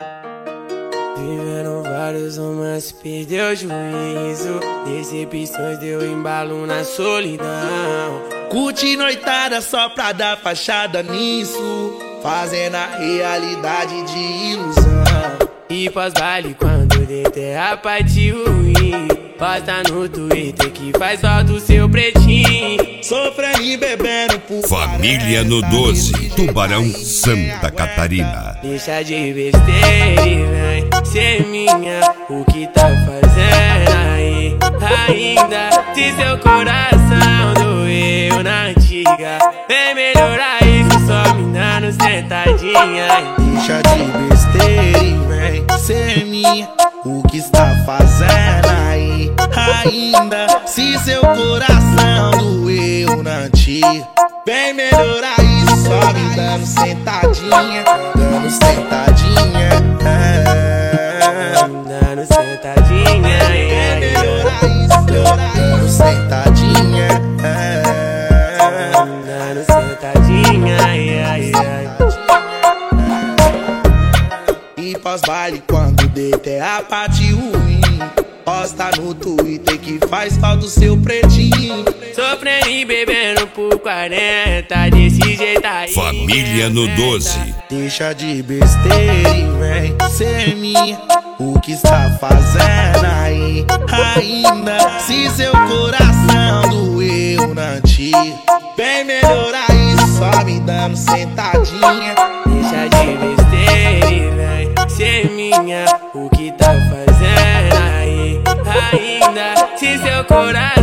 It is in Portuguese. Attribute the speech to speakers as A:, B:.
A: Viveram vários romances, perdeu o juízo. Decepções deu embalo na solidão.
B: Curte noitada só pra dar fachada nisso, fazendo a realidade de ilusão.
A: E pós-baile quando der a parte ruim, posta no Twitter que faz falta o seu pretinho.
B: Sofrendo e bebendo por
C: Família no 12, Tubarão, Santa Catarina.
A: Deixa de besteira e vem ser minha. O que tá fazendo aí? Ainda se seu coração doeu na antiga, vem melhorar isso só me dando sentadinha.
B: Deixa de besteira e vem ser minha. O que está fazendo aí? Ainda se seu coração doeu na antiga, vem melhorar isso só me dando sentadinha. Dando sentadinha,
A: Dando sentadinha,
B: vem melhorar isso, dando sentadinha,
A: dando sentadinha,
B: E pós-baile quando der a parte ruim, posta no Twitter que faz falta o seu pretinho.
A: Sofrendo e bebendo por 40, desse jeito aí.
C: Família no 12.
B: Deixa de besteira e vem ser minha. O que está fazendo aí? Ainda se seu coração doeu na antiga, vem melhorar isso só me dando sentadinha.
A: Deixa de besteira e vem ser minha. O que tá fazendo aí? Ainda se seu coração